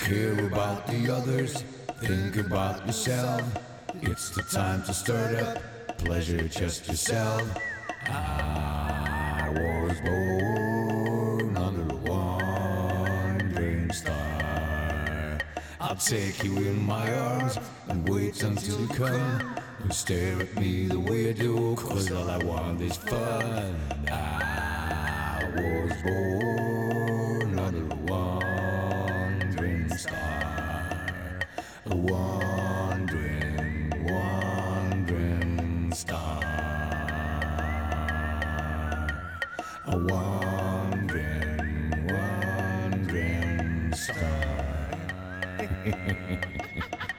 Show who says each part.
Speaker 1: care about the others, think about yourself. It's the time to start up, pleasure just yourself. I was born under a wandering star. I'll take you in my arms and wait until you come and stare at me the way I do, 'cause all I want is fun. I was born under a wandering star, a wandering star, a wandering star.